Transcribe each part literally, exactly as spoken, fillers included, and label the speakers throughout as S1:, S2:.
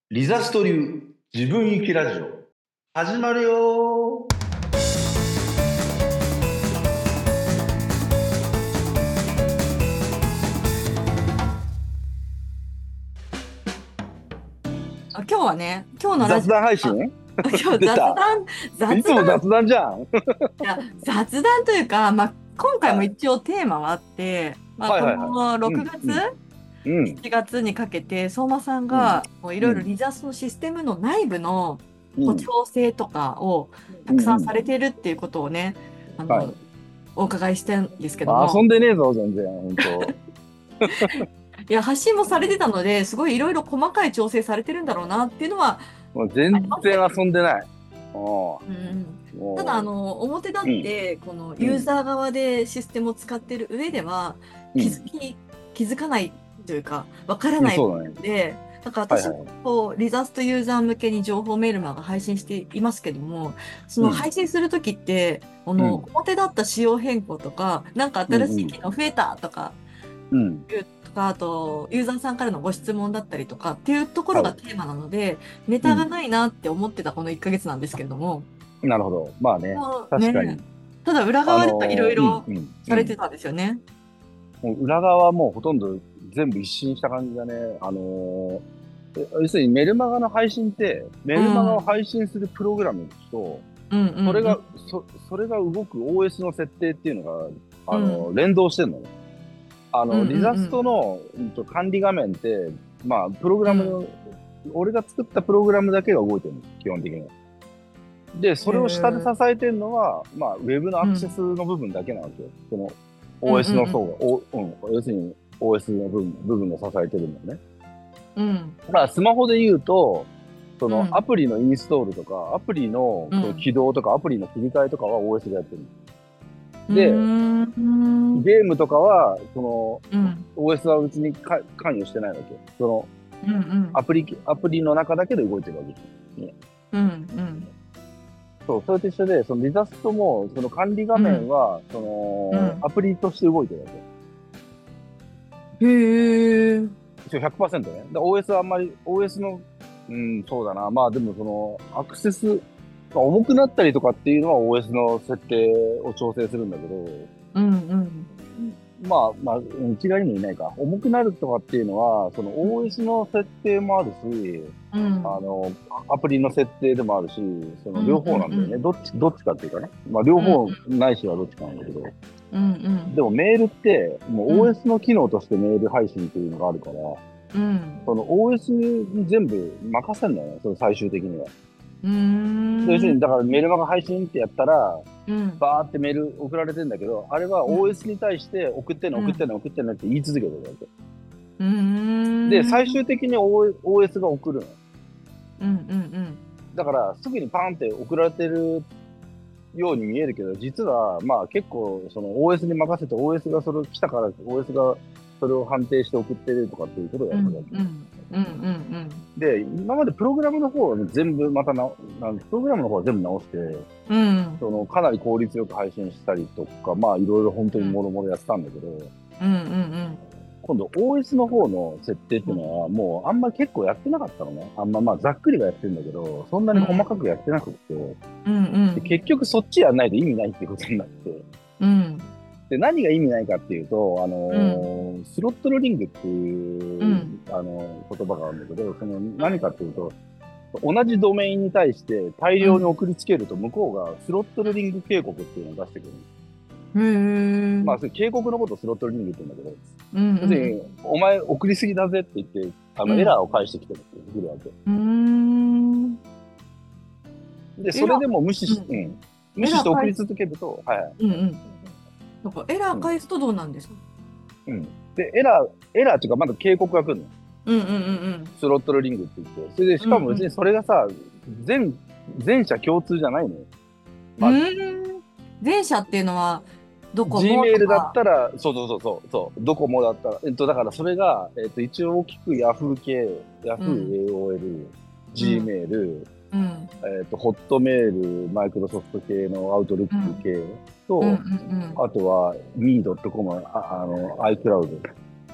S1: リザスト流自分行きラジオ始まるよ。
S2: あ、今日はね、今日のラ
S1: 雑
S2: ジオ
S1: 談配信
S2: は、今日雑
S1: 出た。
S2: 談、
S1: い
S2: 雑談、
S1: つも雑談じゃん。
S2: いや、雑談というか、まあ、今回も
S1: はい
S2: 一応テーマはあって、まあ、こ
S1: はいはいはい。
S2: の6
S1: うん
S2: 月、
S1: うんうん
S2: しちがつにかけて、相馬さん
S1: うん
S2: がこういろいろ
S1: うん
S2: リザスのシステムの内部のこう
S1: うん
S2: 調整とかをたくさん
S1: うんうん。
S2: されているっていうことをね、あの、
S1: はい。
S2: お伺いしたんですけど
S1: まあ、遊
S2: も、
S1: んでねえぞ全然本当。
S2: いや、発信もされてたので、すごいいろいろ細かい調整されてるんだろうなっていうのは
S1: もう全
S2: ありました
S1: 然
S2: けど。
S1: 遊んでない。も
S2: うんうん
S1: う
S2: ただ、あ
S1: も
S2: の、表立
S1: ううん
S2: って、この
S1: うん
S2: ユーザー側でシステムを使っている上では、
S1: うん
S2: 気づき、気づかないというか、わから
S1: うん
S2: ない
S1: そうだね。
S2: ので、なんか私も
S1: はいはい。
S2: こう、リザストユーザー向けに情報メルマガ配信していますけども、その
S1: うん
S2: 配信するときって、この
S1: うん
S2: 表立った仕様変更とか、なんか新しい
S1: うんうん
S2: 機能増えたとか、
S1: うん
S2: いうとか、あと、ユーザーさんからのご質問だったりとかっていうところ
S1: はい。
S2: がテーマなので、ネタが
S1: うん
S2: ないなって思ってたこのいっかげつなんですけれども、
S1: なるほど。まあね、
S2: そうね。
S1: 確かに。
S2: ただ裏
S1: あ
S2: 側ではいろい
S1: のーうん
S2: ろ
S1: うんうん
S2: されてたんですよね。
S1: もう裏側はもうほとんど全部一新した感じだね。あのーえ要するにメルマガの配信って、メ
S2: う
S1: ルマガを
S2: ん。
S1: 配信するプログラムと、
S2: うんう
S1: それが、
S2: ん
S1: そ、それが動く オーエス の設定っていうのが、あ
S2: うん。
S1: のー連動してんのね。あの、
S2: うんうん
S1: リザス
S2: うん
S1: トの、うんと、管理画面って、まあ、プログ
S2: うん。
S1: ラムの、俺が作ったプログラムだけが動いてるの、基本的には。で、そ
S2: へ
S1: れを下で支
S2: え。
S1: えてるのは、まあ、ウェブのアクセス
S2: うん。
S1: の部分だけなわけよ。その、
S2: うんう
S1: オーエス の層
S2: ん
S1: が、お、うん、要するに オーエス の部分、部分を支えてるのね。
S2: うん。うん
S1: まあ、スマホで言うと、そのア
S2: うん
S1: プリのインストールとか、アプリのこう
S2: うん
S1: 起動とか、アプリの切り替えとかは オーエス がやってる。
S2: う
S1: で、
S2: んうん
S1: ゲームとかは、その、
S2: うん
S1: オーエス は別にか関与してないわけよ。その、
S2: うん
S1: アプリ、アプリの中だけで動いてるわけですね。
S2: うんうん
S1: そう、それと一緒で、そのリザストも、その管理画面は、その、
S2: うん
S1: アプリとして動いてるわけ。
S2: へえ。
S1: 一応ひゃくパーセントね。だ オーエス はあんまり、オーエス の、うん、そうだな。まあでもその、アクセス、まあ、重くなったりとかっていうのは オーエス の設定を調整するんだけど、
S2: うんうん
S1: まあまあ、うん一概にもいないか。重くなるとかっていうのは、その オーエス の設定もあるし、
S2: うん
S1: あの、アプリの設定でもあるし、その両
S2: うんうん
S1: 方なんだよね。
S2: うん
S1: どっち、どっちかっていうかね。まあ両
S2: うん
S1: 方ないしはどっちかなんだけど。
S2: うん
S1: でもメールって、もう
S2: うん
S1: オーエス の機能としてメール配信っていうのがあるから、
S2: うん
S1: その オーエス に全部任せんだよね、その最終的には。
S2: うー
S1: 要するに、
S2: ん
S1: だからメルマガ配信ってやったら、
S2: うん
S1: バーってメール送られてんだけど、あれは
S2: うん
S1: オーエス に対して送ってね、
S2: うん
S1: 送ってね、送ってねって言い続けてるわけ。
S2: うー
S1: で、
S2: ん
S1: 最終的に オーエス が送るの。
S2: うんうん
S1: だから、すぐにパーンって送られてるように見えるけど、実は、まあ結構、その オーエス に任せて オーエス がそれを来たから、オーエス がそれを判定して送ってるとかっていうことを
S2: うんうん
S1: やってるわけ。
S2: うんうん
S1: で、今までプログラムの方は全部またな、なんプログラムの方は全部直して、
S2: うんうん
S1: そのかなり効率よく配信したりとか、まあいろいろ本当にもろもろやってたんだけど、
S2: うんうん
S1: 今度 オーエス の方の設定っていうのはもうあんま結構やってなかったのね。あんままあざっくりはやってるんだけど、そんなに細かくやってなくって、
S2: うん
S1: で結局そっちやんないと意味ないっていうことになって、
S2: うん
S1: で、何が意味ないかっていうと、あの
S2: う
S1: ースロットルリングっていう、
S2: うん
S1: あのー言葉があるんだけど、その何かっていうと、同じドメインに対して大量に送りつけると向こうがスロットルリング警告っていうのを出してくる。
S2: へえ
S1: まあ、それ警告のことをスロットルリングって言うんだけど、
S2: うん
S1: 要するに、お前送りすぎだぜって言って、あの、
S2: うん
S1: エラーを返してきてるってくるわけ。
S2: うん
S1: で、それでも無視し、
S2: うん
S1: うん、無視して送り続けると、はいはい。
S2: うんうんなんかエラー返すとどうなんですか
S1: うん。で、エラー、エラーっていうか、まだ警告が来るの。
S2: うんうんうん
S1: スロットルリングって言って。それで、しかも別にそれがさ、全、全社共通じゃないのよ。
S2: うんうん前者っていうのはどこも
S1: Gmail だったら、そうそうそうそう、そうドコモだったら、えっと、だからそれが、えっと、一応大きく Yahoo 系、Yahoo、エーオーエル、Gmail、
S2: うん
S1: えっと、ホットメール、マイクロソフト系のアウトルック系と、
S2: うんうん
S1: あとは ミードットコム、ああの、iCloud。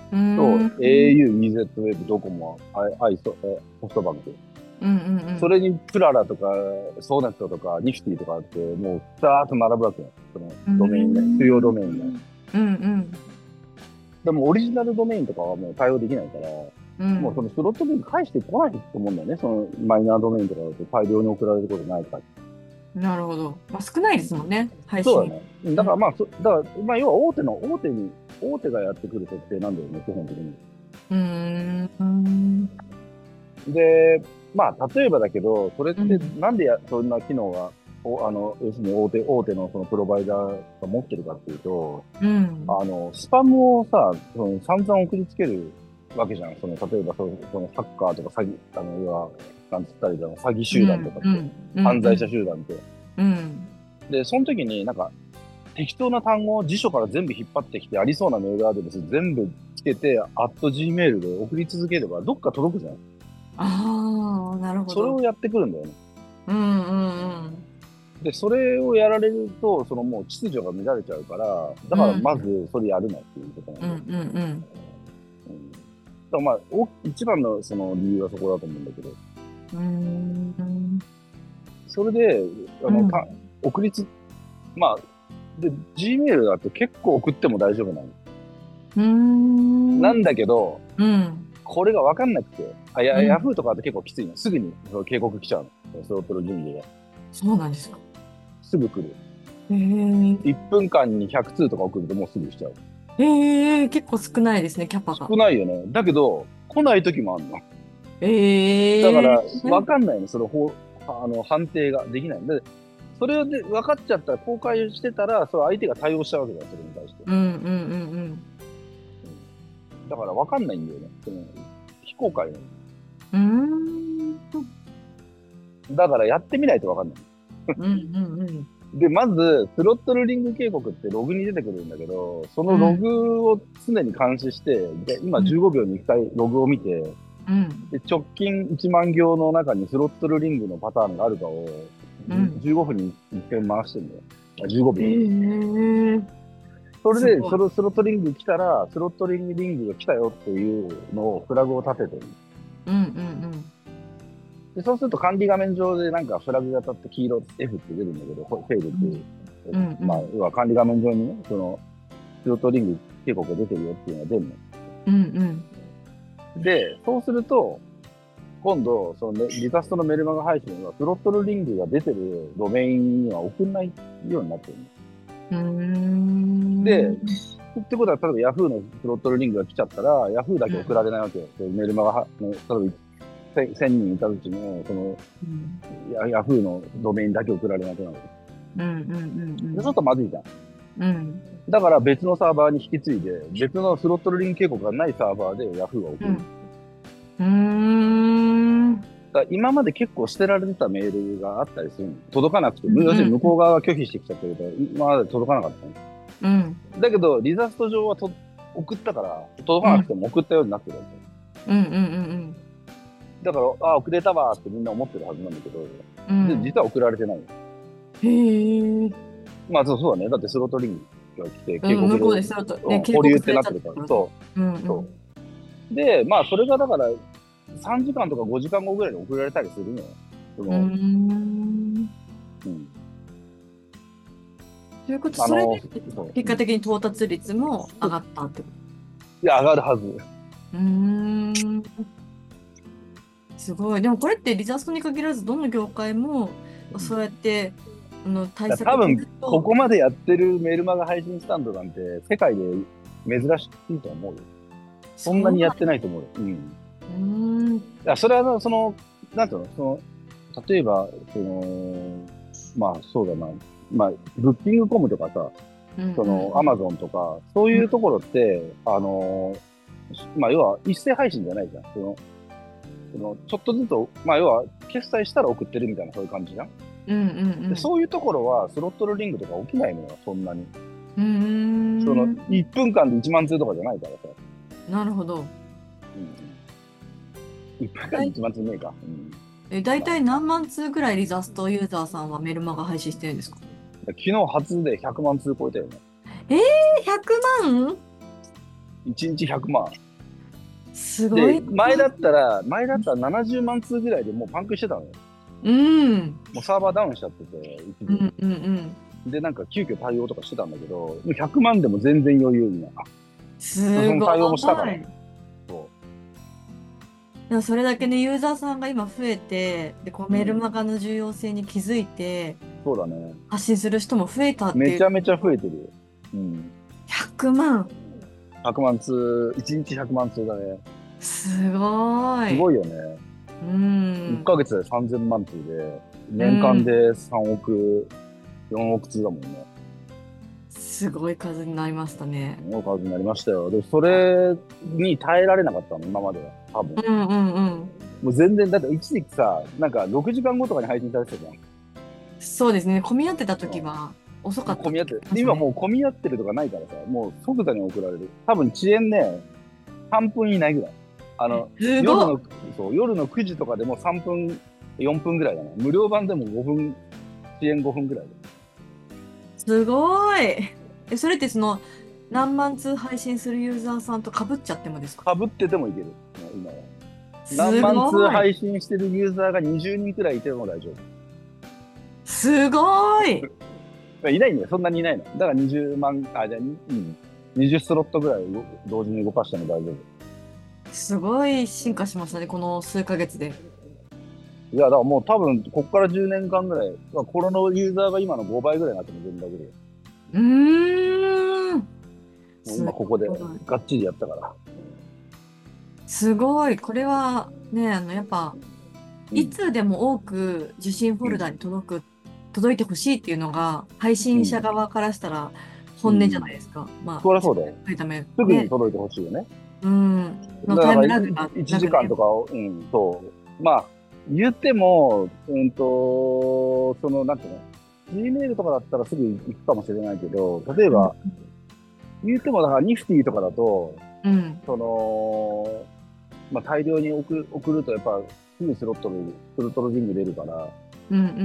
S2: うーん。
S1: と、
S2: うん
S1: au、イーゼットウェブ、ドコモ、アイソ、えソフトバンク。
S2: うんうん。
S1: それにプララとか、ソーネットとか、ニフティとかあって、もう、ザーッと並ぶわけよ。その
S2: うー
S1: ドメインね。主要ド
S2: ん。
S1: メインね。
S2: うんうん
S1: でも、オリジナルドメインとかはもう対応できないから、もうそ
S2: うん。
S1: のスロットで返してこないと思うんだよね。そのマイナードメインとかだと大量に送られることないから。
S2: なるほど。まあ、少ないですもんね、配信。
S1: そうだね。だからまあ、そだから、まあ、要は大手の、大手に、大手がやってくる設定なんだよね、基本的に。
S2: うーん。うん
S1: で、まあ、例えばだけど、それって
S2: うん
S1: なんでやそんな機能が、おあの、要するに大手、大手のそのプロバイダーが持ってるかっていうと、
S2: うん
S1: あの、スパムをさ、その散々送りつけるわけじゃん。その、例えばその、そのサッカーとか詐欺、あの、要は、なんつったらいいだろう、詐欺集団とかって、
S2: うんうん
S1: 犯罪者集団って。
S2: うん
S1: で、その時になんか、適当な単語を辞書から全部引っ張ってきて、ありそうなメールアドレス全部つけて、アット Gmail で送り続ければ、どっか届くじゃん。
S2: ああ、なるほど。
S1: それをやってくるんだよね。
S2: うんうん
S1: で、それをやられると、そのもう秩序が乱れちゃうから、だからまずそれやるなっていうことなん
S2: うんう
S1: だよ。
S2: んうん
S1: うん。だからまあ、お一番のその理由はそこだと思うんだけど、
S2: うん。うーん。
S1: それで、あの、た
S2: うん。
S1: 送りつ、まあ、で、Gmail だと結構送っても大丈夫なの。
S2: うーん。
S1: なんだけど、
S2: うん。
S1: これがわかんなくて、あ、や、
S2: うん。
S1: ヤフーとかだと結構きついの。すぐにその警告来ちゃうの。スロットル準備が。
S2: そうなんですか。
S1: すぐ来る。
S2: へえ。
S1: いっぷんかんにひゃく通とか送るともうすぐしちゃう。
S2: へえ、結構少ないですね、キャパが。
S1: 少ないよね。だけど、来ない時もあるの。だか
S2: ええ。
S1: ら、わかんないの。その、ほう、あの、判定ができない。で、それで分かっちゃったら、公開してたら、それ相手が対応しちゃうわけだよ、それに対して。
S2: うんうんうん
S1: だから分かんないんだよね。その非公開なの。
S2: うん。うーん。
S1: だからやってみないと分かんない。
S2: うんうんうん
S1: で、まず、スロットルリング警告ってログに出てくるんだけど、そのロ
S2: うん
S1: グを常に監視して、で、今
S2: うん
S1: じゅうごびょうにいっかいログを見て、
S2: うん
S1: で、直近いちまん行の中にスロットルリングのパターンがあるかを、
S2: うん
S1: じゅうごふんにいっかい回してるんだよ。あじゅうごびょうに。
S2: へえ。
S1: それで、
S2: すごい。
S1: そのスロットリング来たら、スロットリングリングが来たよっていうのをフラグを立ててる。
S2: うんうん
S1: で、そうすると管理画面上でなんかフラグが立って黄色 F って出るんだけど、フェイルっていう。
S2: うんうん
S1: まあ、要は管理画面上にね、その、スロットリング警告が出てるよっていうのが出るの。
S2: うんうん
S1: で、そうすると、今度、そのね、リカストのメルマガ配信は、スロットルリングが出てるドメインには送んないようになってるの。
S2: うーん。
S1: で、ってことは、例えば Yahoo のスロットルリングが来ちゃったら、Yahoo だけ送られないわけよ。でメルマガは、ね、例えばせんにんいたうちの、その、
S2: うん
S1: ヤ Yahoo のドメインだけ送られなくなる。
S2: うんうんうん
S1: で、ちょっとまずいじゃん。
S2: うん
S1: だから別のサーバーに引き継いで、別のスロットルリング警告がないサーバーで Yahoo が送る。
S2: うんうーん
S1: だから今まで結構捨てられてたメールがあったりするの。届かなくて、
S2: うん
S1: 要するに向こう側が拒否してきちゃってるから、今まで届かなかったの。
S2: うん
S1: だけど、リザスト上はと送ったから、届かなくても送ったようになってるわけ。
S2: うんうんうん
S1: だから、ああ、遅れたわーってみんな思ってるはずなんだけど、
S2: うん
S1: で実は送られてない。
S2: へえ。
S1: まあそうそうだね。だってスロットリングが来て、警
S2: うん、向こう
S1: 告で、
S2: ですると
S1: うん
S2: ね、警
S1: 保留
S2: 告され
S1: ってなってるから。
S2: ちゃったから。
S1: そうう。
S2: んうん
S1: そうで、まあそれがだから、さんじかんとかごじかんごぐらいに送られたりするのよ。その、
S2: うーん。
S1: うん。
S2: ということ、
S1: あの、
S2: それで
S1: そう
S2: 結果的に到達率も上がったってこ
S1: いや、上がるはず。
S2: と。うーん。すごい。でもこれってリザストに限らず、どの業界もそうやってあの対策
S1: 多分
S2: する、と
S1: ここまでやってるメルマガ配信スタンドなんて、世界で珍しいと思うよ。そんなにやってないと思うよ。うん。いう
S2: ーん。
S1: や、それはあの、その、なんていうの、その、例えば、その、まあ、そうだな。まあ、ブッキングコムとかさ、
S2: うん
S1: その、
S2: うん
S1: アマゾンとか、そういうところって、あの、まあ、要は一斉配信じゃないじゃん。その、そのちょっとずつ、まあ、要は、決済したら送ってるみたいな、そういう感じじゃん。
S2: うんうんうん。
S1: でそういうところは、スロットルリングとか起きないのよ、そんなに。
S2: うーん。
S1: その、いっぷんかんでいちまん通とかじゃないからさ。
S2: なるほど。
S1: うん、いっぷんかんでいちまん通ねえか。うん
S2: え、大体何万通ぐらいリザストユーザーさんはメルマガ配信してるんですか？
S1: 昨日初でひゃくまん通超えたよね。
S2: えー、ひゃくまん？
S1: いちにちひゃくまん。
S2: すご
S1: で、
S2: い。
S1: 前だったら、前だったらななじゅうまん通ぐらいでもうパンクしてたのよ。
S2: うん。
S1: もうサーバーダウンしちゃってて、一
S2: う
S1: 時
S2: んうんうん。
S1: で、なんか急遽対応とかしてたんだけど、もうひゃくまんでも全然余裕みたいな。
S2: すご
S1: その対応もしたから。
S2: い。
S1: そ
S2: でもそれだけね、ユーザーさんが今増えて、で、こうメルマガの重要性に気づいて、
S1: う。そうだね。
S2: 発信する人も増えたっていう。
S1: めちゃめちゃ増えてるよ。うん。
S2: ひゃくまん。
S1: ひゃくまん通、いちにちひゃくまん通だね。
S2: すごい。
S1: すごいよね。
S2: う
S1: 1
S2: ん。
S1: ヶ月でさんぜんまん通で、
S2: う
S1: 年間
S2: ん。
S1: でさんおく、よんおく通だもんね。
S2: すごい数になりましたね。
S1: すごい数になりましたよ。で、それに耐えられなかったの、今までは。多分。
S2: うんうんうん。
S1: もう全然、だって一時期さ、なんかろくじかんごとかに配信されてたじゃん。
S2: そうですね。混み合ってた時は遅かった
S1: 混み合ってる。
S2: 時ありましたね。
S1: 今もう混み合ってるとかないからさ、もう即座に送られる。多分遅延ね、さんぷん以内ぐらい。あの、
S2: す
S1: 夜
S2: ごい。
S1: の、そう、夜のくじとかでもさんぷん、よんぷんぐらいだね。無料版でもごふん、遅延ごふんぐらい
S2: すごい。え、それってその何万通配信するユーザーさんと被っちゃってもですか？
S1: かぶっててもいける。今は。
S2: す
S1: 何万通
S2: ごい。
S1: 配信してるユーザーがにじゅうにんくらいいても大丈
S2: すごい。
S1: 夫。いないんだよ。そんなにいないの。だからにじゅうまん、あ、じゃあ、うん。にじゅうスロットぐらい同時に動かしても大丈夫。
S2: すごい進化しましたね、この数ヶ月で。
S1: いや、だからもう多分、こっからじゅうねんかんぐらい、これのユーザーが今のごばいぐらいになっても全然大丈夫。
S2: うーん。
S1: もう
S2: す
S1: 今ここで
S2: ごい。
S1: がっちりやったから。
S2: すごい。これはね、あの、やっぱ、い
S1: うん。
S2: つでも多く受信フォルダに届く、届いてほしいっていうのが、配
S1: うん。
S2: 信者側からしたら
S1: う
S2: 本音じゃ
S1: ん。
S2: ないですか。まあ、
S1: そりゃそうだよ。
S2: そういうため、
S1: すぐに
S2: ね。
S1: 届いてほしいよね。
S2: うん。のタイ
S1: だから
S2: ムラグが
S1: 1
S2: なくなり
S1: 時間とかを、うん、そう。まあ、言っても、うんと、その、なんていうの、Gmail とかだったらすぐ行くかもしれないけど、例え
S2: うん。
S1: ば、言っても、だからニフティとかだと、
S2: うん。
S1: その、まあ、大量に送る、送ると、やっぱ、すぐスロットル、スロットルリング出るから、
S2: うんうんうん。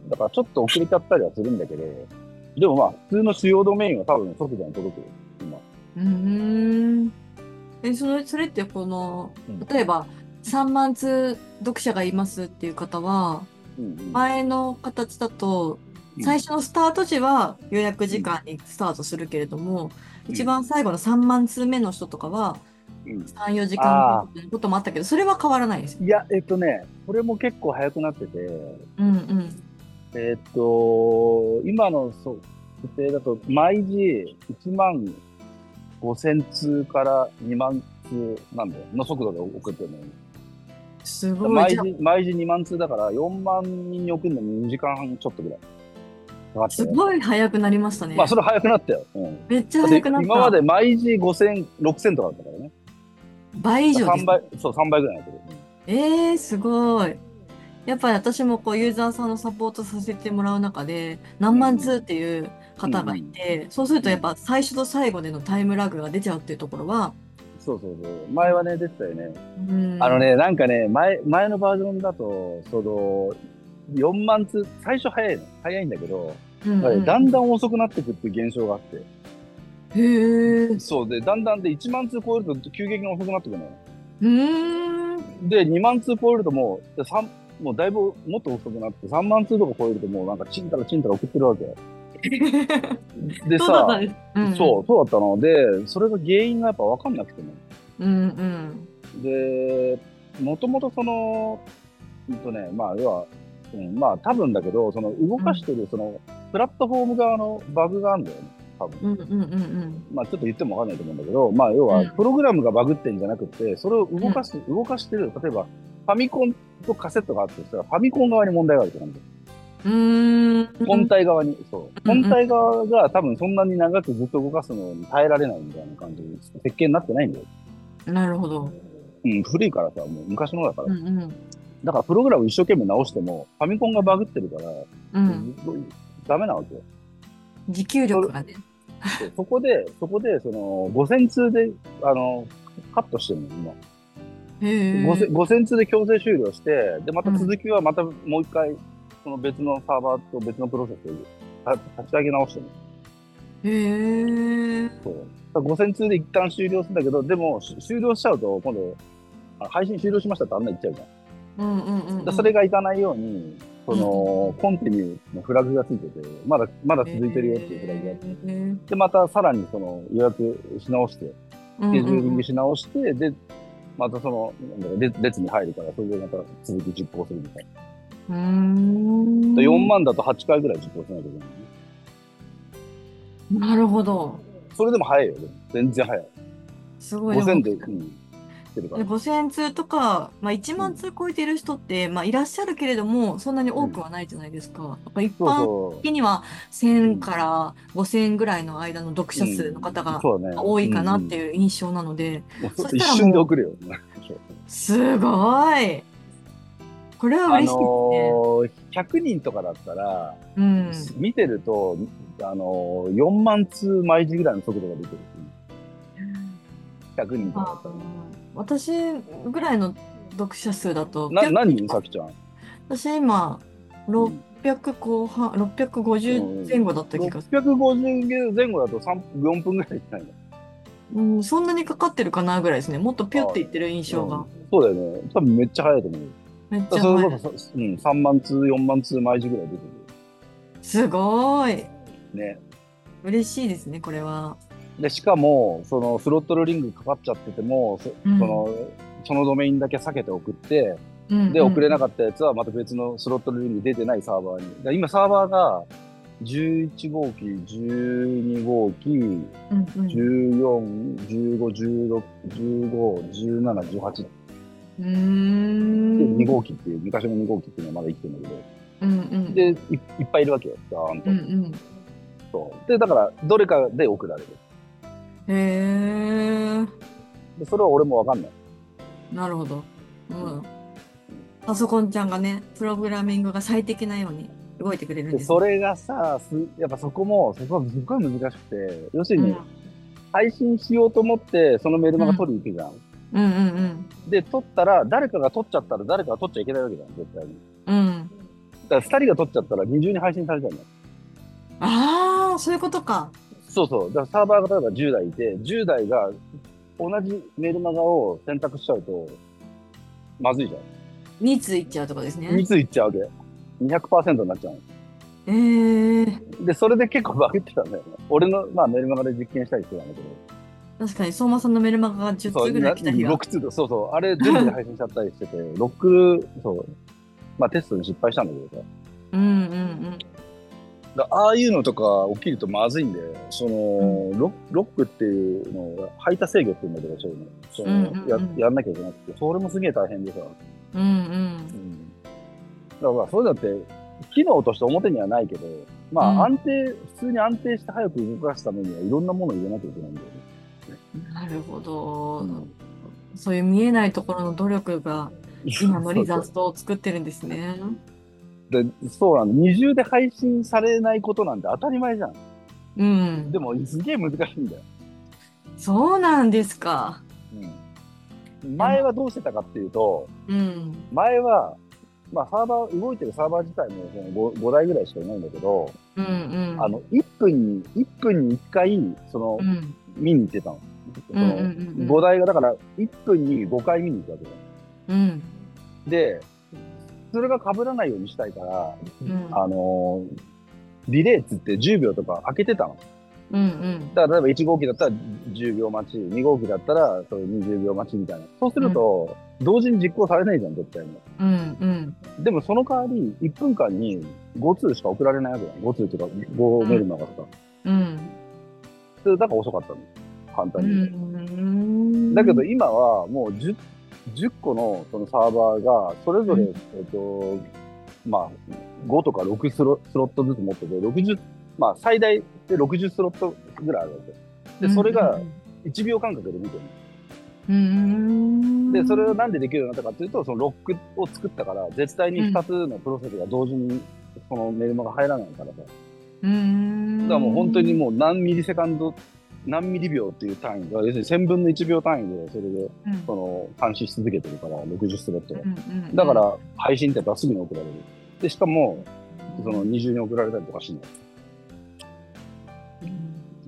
S1: だからちょっと遅れちゃったりはするんだけど、でもまあ、普通の主要ドメインは多分即座に届くよ、今。
S2: うーん。え、その、それってこの、
S1: うん。
S2: 例えばさんまん通読者がいますっていう方は、
S1: うんうん
S2: 前の形だと、
S1: うん
S2: 最初のスタート時は予約
S1: うん
S2: 時間にスタートするけれども、
S1: うん
S2: 一番最後のさんまん通目の人とかは
S1: うん。
S2: さん、よじかん
S1: ああ、
S2: ということもあったけど、それは変わらないですよ。
S1: いや、えっとね、これも結構早くなってて、
S2: うんうん。
S1: えっと、今のそう設定だと、毎時いちまんごせん通からにまん通なんだよ。の速度で送ってるのに。
S2: すごい。じゃあ、
S1: 毎時、毎時にまん通だからよんまん人に送るのににじかんはんちょっとぐらいかかったよ。
S2: すごい早くなりました
S1: まあ、そ
S2: ね。
S1: れ早くなったよ。うん。
S2: めっちゃ
S1: だって
S2: 早くなった。
S1: 今まで毎時ごせん、ろくせんとかだったからね。
S2: 倍以上で
S1: 3
S2: す。
S1: 倍、そう、さんばいぐらいになってる。
S2: えー、すごい。やっぱり私もこうユーザーさんのサポートさせてもらう中で何万
S1: うんうん
S2: 通っていう
S1: うん
S2: 方がいて、そうするとやっ
S1: うん。
S2: ぱ最初と最後でのタイムラグが出ちゃうっていうところは、
S1: そうそうそう。前はね、出てたよね。
S2: うん、
S1: あのね、なんかね、前、前のバージョンだと、その、よんまん通、最初早いの。早いんだけど、
S2: うん
S1: だからね
S2: うん。
S1: だんだん遅くなっていくっていう現象があって。
S2: へえ、う
S1: そうで、だんだんでいちまん通超えると急激に遅くなってくるのよ。
S2: ーん、
S1: で、にまん通超えるともう、でさんもうだいぶもっと遅くなって、さんまん通とか超えるともうなんかチンタラチンタラ送ってるわけ。で
S2: そうだった
S1: さ、
S2: んです。うんうん。
S1: そう、そうだったので、それが原因がやっぱ分かんなくてね。
S2: うんうん。
S1: で、もともとその、うんとね、まあ、要は、うん、まあ、多分だけど、その動
S2: うん
S1: かしてる、その、プラットフォーム側のバグがあるんだよね、多分。
S2: うんうんうんうん。
S1: まあ、ちょっと言ってもわかんないと思うんだけど、まあ、要は、
S2: うん
S1: プログラムがバグってんじゃなくて、それを
S2: うん
S1: 動かす、動かしてる、例えば、ファミコンとカセットがあってしたら、ファミコン側に問題があるって感じ。
S2: うー
S1: 本
S2: ん
S1: 体側に、そう。
S2: うんうん
S1: 本体側が多分そんなに長くずっと動かすのに耐えられないみたいな感じで、設計になってないんだよ。
S2: うん。なるほど。
S1: うん、古いからさ、もう昔のだから。
S2: うんうん
S1: だからプログラム一生懸命直しても、ファミコンがバグってるから、
S2: うん。
S1: ダメなわけよ。
S2: 持久
S1: それ
S2: 力がね。
S1: そうそこで、そこで、その、ごせん通で、あの、カットしてるの、今。
S2: へえ。
S1: ごせん、ごせん通で強制終了して、で、また
S2: うん
S1: 続きはまたもう一回、その別のサーバーと別のプロセスでた立ち上げ直してる
S2: へえ。
S1: そう。だからごせん通で一旦終了するんだけど、でも、し終了しちゃうと、今度、あ配信終了しましたってあんな言っちゃうじゃん。
S2: うんうんうん
S1: で、
S2: うん。
S1: それがいかないように、そ
S2: うんうん。
S1: の、コンティニューのフラグがついてて、まだ、まだ
S2: へ
S1: 続いてるよっていうフラグがあって、
S2: え。
S1: で、またさらにその予約し直して、
S2: う
S1: スケジューリング
S2: んうん
S1: し直して、で、またその、なんだろう列列に入るから、それでまた続き実行するみたい
S2: う
S1: な。4
S2: ん。うーん。
S1: 万だとはちかいぐらい実行しなきゃいけないね。
S2: なるほど。
S1: それでも早いよ、でも。全然早い。
S2: すごい。でも、
S1: ごせんで、うん、してるから。
S2: でごせん通とか、まあ、1万
S1: うん。
S2: 通超えてる人って、まあ、いらっしゃるけれども、そんなに
S1: うん。
S2: 多くはないじゃないですか。やっぱ一
S1: そう
S2: 般
S1: そ
S2: 的には
S1: う。う
S2: せん
S1: ん。
S2: からごせんぐらいの間の読
S1: う
S2: 者数の方
S1: ん。
S2: が
S1: そうだね。
S2: 多いかなっ
S1: うんうん。
S2: ていう印象なので、
S1: もうそ
S2: そしたら
S1: 一瞬で
S2: もう、
S1: 送るよ。そう
S2: すごい。これは
S1: あ
S2: 嬉しいですね。
S1: のー、ひゃくにんとかだったら、
S2: うん。
S1: 見てると、あのー、よんまん通毎時ぐらいの速度が出てる。ひゃくにんとかだ
S2: あ
S1: ったらね。
S2: ー私ぐらいの読者数だと、
S1: な、
S2: ピュッ
S1: 何人さきちゃん？
S2: 私今、
S1: うん。
S2: ろっぴゃく後半、ろっぴゃくごじゅう
S1: うん。
S2: 前後だった気がする。
S1: ろっぴゃくごじゅう前後だとさん、よんぷんぐらいじゃないの？
S2: うん、そんなにかかってるかなぐらいですね。もっとピュッていってる印
S1: ああ、うん。
S2: 象が。
S1: そうだよね。多分めっちゃ早いと思うよ。
S2: めっ
S1: だ
S2: ちゃ早い。
S1: からそれこそさ、うん、さんまん通、よんまん通毎時ぐらい出て
S2: すごい。
S1: る。ね。
S2: 嬉しいですね、これは。
S1: で、しかも、そのスロットルリングかかっちゃってても、そ、
S2: うん。
S1: その、そのドメインだけ避けて送って、
S2: うん
S1: で、
S2: うんうん。
S1: 送れなかったやつはまた別のスロットルリング出てないサーバーに。だから今サーバーがじゅういち号機、じゅうに号機、
S2: うんうん。
S1: じゅうよん、じゅうご、じゅうろく、じゅうご、じゅうなな、じゅうはち
S2: うー
S1: で、に号
S2: ん。
S1: 機っていう、昔のに号機っていうのはまだ生きてるんだけど、
S2: うんうんう
S1: で、い、
S2: ん。
S1: いっぱいいるわけよ、ガーン
S2: うん
S1: と。
S2: うん。
S1: そう。で、だから、どれかで送られる。
S2: へえ、
S1: で、それは俺もわかんない。
S2: なるほど。う
S1: うん。
S2: ん。パソコンちゃんがね、プログラミングが最適なように動いてくれるん
S1: で、
S2: ですね。
S1: それがさ、す、やっぱそこも、そこはすごい難しくて、要するに、
S2: うん。
S1: 配信しようと思って、そのメルマガ取
S2: うん。
S1: りに行くじゃん。
S2: うんうん
S1: で、取ったら、誰かが取っちゃったら、誰かが取っちゃいけないわけじゃん、絶対に。
S2: うん。うん。
S1: だから、ふたりが取っちゃったら、二重に配信されちゃうんだよ。
S2: ああ、そういうことか。
S1: そうそう。だから、サーバーが例えばじゅうだいいて、じゅうだいが同じメルマガを選択しちゃうと、まずいじゃん。
S2: に通いっちゃうとこですね。
S1: についっちゃうわけ。にひゃくパーセントになっちゃう
S2: ええ、
S1: の。で、それで結構バグってたんだよね。俺の、まあ、メルマガで実験したりしてたんだけど、
S2: 確かに相馬さんのメルマガが10
S1: そう、
S2: 通ぐらい
S1: な、
S2: 来た日が。
S1: ろく通と、そうそう、あれ全部で配信しちゃったりしてて、ロック、そう、まあテストに失敗したんだけどさ。
S2: うんうん
S1: だああいうのとか起きるとまずいんで、その、
S2: うん。
S1: ロ、ロックっていうのを、排他制御っていうんだけど、そういうの。そ
S2: うんう
S1: の、や、
S2: ん
S1: やんなきゃいけなくて、それもすげえ大変でさ。
S2: うん。うん
S1: うん。だから、そういうのって、機能として表にはないけど、ま
S2: うん。
S1: あ、
S2: うん。
S1: 安定、普通に安定して早く動かすためには、いろんなものを入れなきゃいけないんだよね。
S2: なるほど。
S1: うん。
S2: そういう見えないところの努力が今のリザストを作ってるんですね。
S1: で、そうなんだ。二重で配信されないことなんて当たり前じゃん。
S2: うん。
S1: でも、すげえ難しいんだよ。
S2: そうなんですか。
S1: うん。
S2: でも、
S1: 前はどうしてたかっていうと、
S2: うん。
S1: 前は、まあ、サーバー、動いてるサーバー自体もその ご, ごだいぐらいしかいないんだけど、
S2: うんうん。
S1: あの、いっぷんに、いっぷんにいっかい、その、
S2: うん。
S1: 見に行ってたの。その、
S2: うんうんうん
S1: ごだいが、だから、いっぷんにごかい見に行くわけだよ。
S2: うん。うん。
S1: で、それが被らないようにしたいから、
S2: うん。
S1: あのー、ディレイっつってじゅうびょうとか開けてたの。
S2: うんうん
S1: だから例えばいち号機だったらじゅうびょう待ち、に号機だったらそういうにじゅうびょう待ちみたいな。そうすると、同時に実行されないじゃん、絶対に。
S2: うんうん。
S1: でもその代わり、いっぷんかんにご通しか送られないわけだよ。ご通っていうか、ごメルマガとか。
S2: うん。
S1: それだから遅かったの。簡
S2: う
S1: 単に言うと。だけど
S2: ん。
S1: 今はもう 10, じゅっこのそのサーバーが、それぞれ、
S2: うん。
S1: えっと、まあ、ごとかろくスロ、スロットずつ持ってて、ろくじゅう、まあ最大でろくじゅうスロットぐらいあるわけ。で、それがいちびょう間隔で見てる。
S2: うん。
S1: で、それを
S2: うん。
S1: なんでできるようになったかっていうと、そのロックを作ったから、絶対にふたつのプロセスが同時にそのメルマが入らないからさ。だか
S2: う
S1: らもう本当に
S2: ん。
S1: もう何ミリセカンド、何ミリ秒っていう単位が、要するにせんぶんのいちびょう単位で、それで、
S2: うん。
S1: その、監視し続けてるから、ろくじゅうスロットが。
S2: うんうんうん。
S1: だから、配信ってやっぱすぐに送られる。で、しかも、その二重に送られたりとかしない。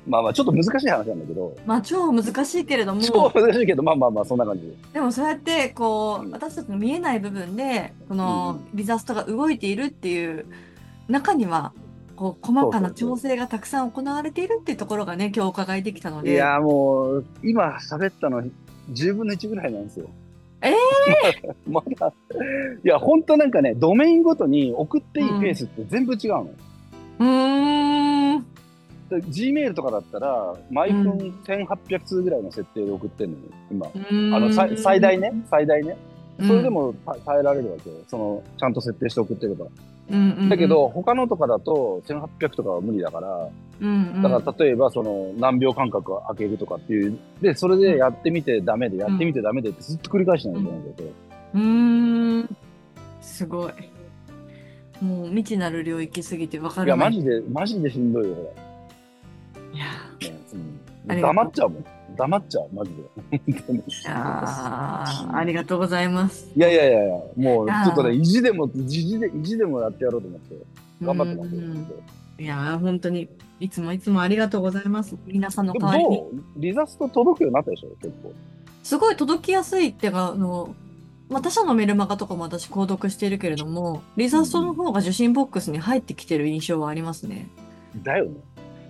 S1: まあまあ、ちょっと難しい話なんだけど、
S2: まあ、超難しいけれど
S1: 超
S2: も、
S1: 難しいけど、まあまあまあ、そんな感じ。
S2: でもそうやってこう
S1: うん。
S2: 私たちの見えない部分でこ
S1: うんう
S2: の
S1: ん。
S2: リザストが動いているっていう中にはこう細
S1: そう
S2: かな
S1: そうそ
S2: 調整がたくさん行われているっていうところがね、今日お伺いできたの
S1: う。い
S2: で、
S1: や、もう、今喋ったのじゅうぶんのいちぐらいなんですよ。
S2: えー、
S1: まだ、いや、ほんとなんかね、ドメインごとに送っていいペー
S2: うん、
S1: スって全部違うの。
S2: うーん、
S1: で Gmail とかだったら、毎分
S2: うん、
S1: せんはっぴゃく通ぐらいの設定で送ってんのよ、今。
S2: う
S1: あの、さ最
S2: ー
S1: 大ね、
S2: ん、
S1: 最大ね。それで
S2: うん、
S1: もた耐えられるわけよ。その、ちゃんと設定して送ってれば。
S2: うん、うん、うん、
S1: だけど、他のとかだとせんはっぴゃくとかは無理だから、
S2: うん、
S1: だから例えばその何秒間隔を空けるとかっていう、で、それでやってみてダメで、やってみ
S2: うん、
S1: てダメでってずっと繰り返しない
S2: うん、
S1: といけないんだけど。
S2: うん、うーん、すごい。もう未知なる領域すぎてわか
S1: いや、
S2: らない。
S1: マジで、マジでしんどいよ、こ
S2: いや
S1: れ。ね、うん、
S2: ー、ありがとう。
S1: 黙っちゃうもん。黙っちゃう、マジで。本当に。
S2: いやー、ありがとうございます。
S1: いやいやいやいや、も
S2: い
S1: うちょっとね、
S2: やー、
S1: 意地でも、意地で、意地でもやってやろうと思って、
S2: う
S1: 頑張ってますよ。
S2: ん。いやー、本当に、いつもいつもありがとうございます。皆さんの
S1: でも
S2: 代わりに。
S1: どうリザスト届くようになったでしょ、結構。
S2: すごい届きやすいっていうか、あの、まあ、他社のメルマガとかも私購読しているけれども、リザストの
S1: うん
S2: 方が受信ボックスに入ってきてる印象はありますね。
S1: うん。だよね。
S2: うん。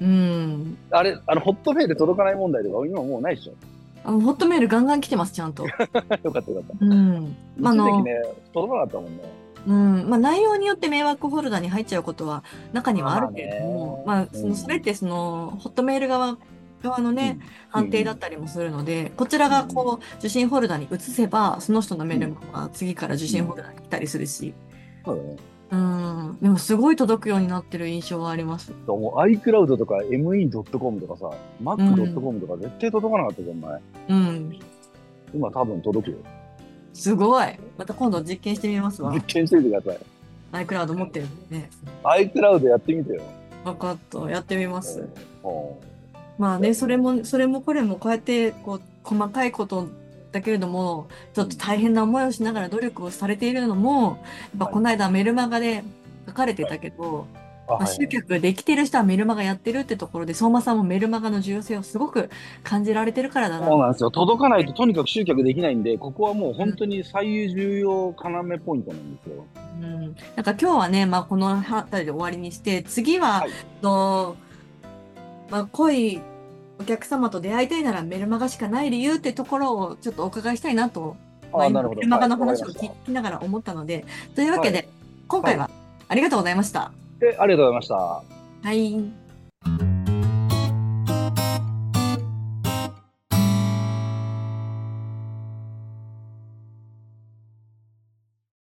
S1: あれ、あの、ホットメール届かない問題とか、今もうないでしょ。
S2: あの、ホットメールガンガン来てます、ちゃんと。
S1: よかったよかった。
S2: うん。まあ、あの、
S1: 一時期ね、届かなかったもんね。
S2: うん。まあ、内容によって迷惑フォルダに入っちゃうことは中に
S1: まあまあ
S2: はあるけれども、
S1: ね。
S2: まあ、その、
S1: うん。
S2: それってその、ホットメール側、側のね、
S1: うん。う
S2: 判定だっ
S1: ん。
S2: たりもするので、こちら
S1: うん。
S2: がこう、受信フォルダに移せば、その人のメール
S1: うん。
S2: が次から受
S1: うん。
S2: 信フォルダに来たりするし、
S1: そうだね。
S2: うん。でもすごい届くようになってる印象はあります。
S1: もう iCloud とか エムイードットコム とかさ、
S2: うん。
S1: Mac.com とか絶対届かなかったじゃん、前。
S2: うん。
S1: 今多分届くよ。
S2: すごい。また今度実験してみますわ。
S1: 実験してみてください。
S2: iCloud 持ってるんでね。
S1: iCloud やってみてよ。
S2: 分かった。やってみます。
S1: うん。うん。
S2: まあね、それも、それもこれもこうやってこう細かいことだけれども、ちょっと
S1: うん。
S2: 大変な思いをしながら努力をされているのも、やっぱ
S1: はい。
S2: この間メルマガで書かれてたけど、
S1: あ、
S2: まあ、
S1: はいはい。
S2: 集客できてる人はメルマガやってるってところで、相馬さんもメルマガの重要性をすごく感じられてるからだなと
S1: そうなんですよ。届かないと
S2: 思って。
S1: とにかく集客できないんで、ここはもう
S2: うん。
S1: 本当に最重要要ポイントなんですよ。
S2: うん、なんか今日はね、まあ、この辺りで終わりにして、次は、
S1: はい。
S2: とまあ、濃いお客様と出会いたいならメルマガしかない理由ってところをちょっとお伺いしたいなと、まあ、
S1: ああ、
S2: 今
S1: なるほど。
S2: メルマガ
S1: はい。
S2: の話を
S1: わかりました。
S2: 聞きながら思ったので、というわ
S1: はい。
S2: けで、今
S1: はい。
S2: 回はありがとうございました。
S1: で、ありがとうございました。
S2: はい。